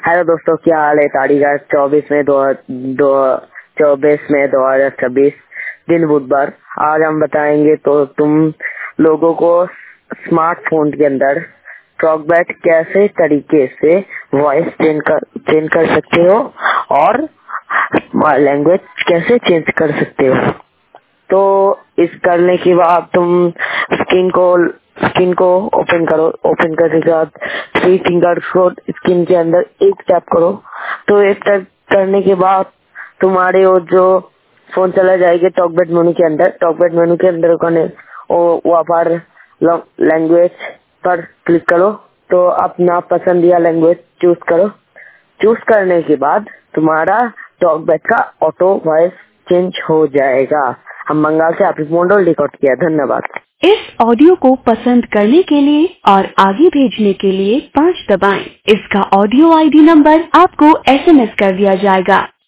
Hello दोस्तों, क्या हाल है। तारीख 24 मई 2026 दिन बुधवार। आज हम बताएंगे तो तुम लोगों को स्मार्टफोन के अंदर टॉकबैट कैसे तरीके से वॉइस चेंज कर सकते हो और लैंग्वेज कैसे चेंज कर सकते हो। तो इस करने के बाद तुम स्क्रीन को ओपन करो। ओपन करने के बाद 3 फिंगर्स को स्क्रीन के अंदर एक टैप करो। तो एक टैप करने के बाद तुम्हारे वो जो फोन चला जाएगा टॉकबैट मेनू के अंदर। टॉकबैट मेनू के अंदर वहाँ पर लैंग्वेज पर क्लिक करो। तो अपना पसंदीदा लैंग्वेज चूज करो। चूज करने के बाद तुम्हारा टॉकबैट का ऑटो वॉइस चेंज हो जाएगा। हम बंगाल से आतिफ मंडल रिकॉर्ड किया। धन्यवाद। इस ऑडियो को पसंद करने के लिए और आगे भेजने के लिए 5 दबाएं। इसका ऑडियो आईडी नंबर आपको SMS कर दिया जाएगा।